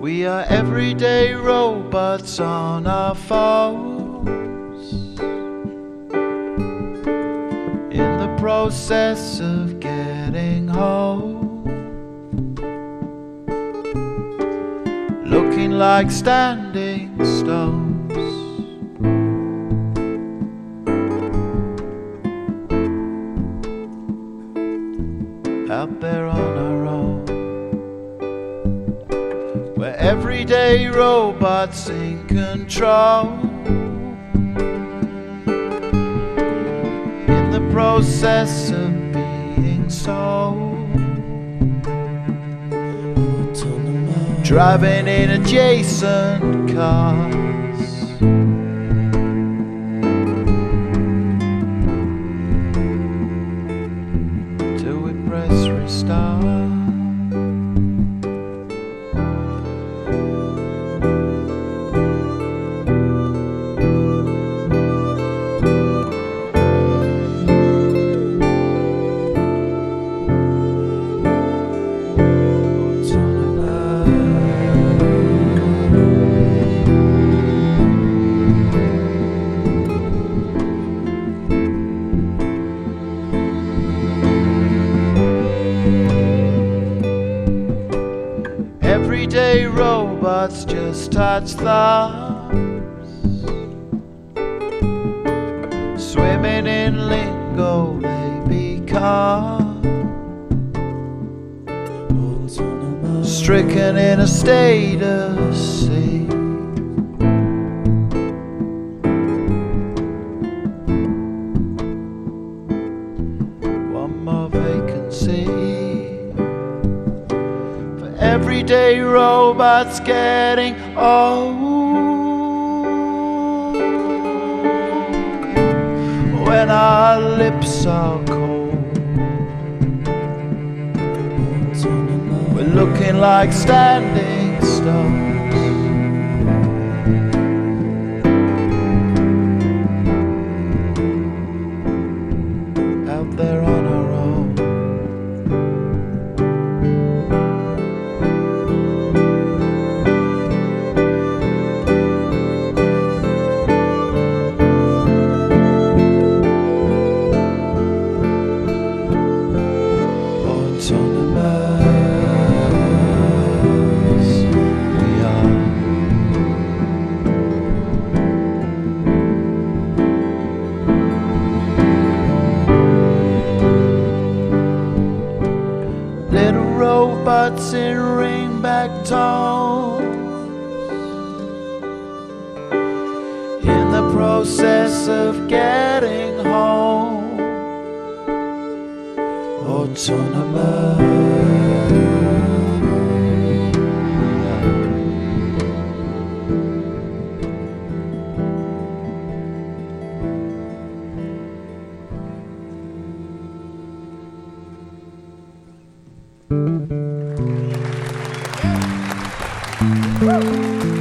We are everyday robots on our phones, in the process of getting home, looking like standing stones. Out there on our own, we're everyday robots in control, in the process of being sold, driving in adjacent cars, till we press restart. Everyday robots just touch thumbs, swimming in lingo they become, stricken in a state of sea. One more vacancy. Everyday robots getting old, when our lips are cold, we're looking like standing stones. Out there on our own, little robots in ringback tones, in the process of getting home, autonomous. Woo!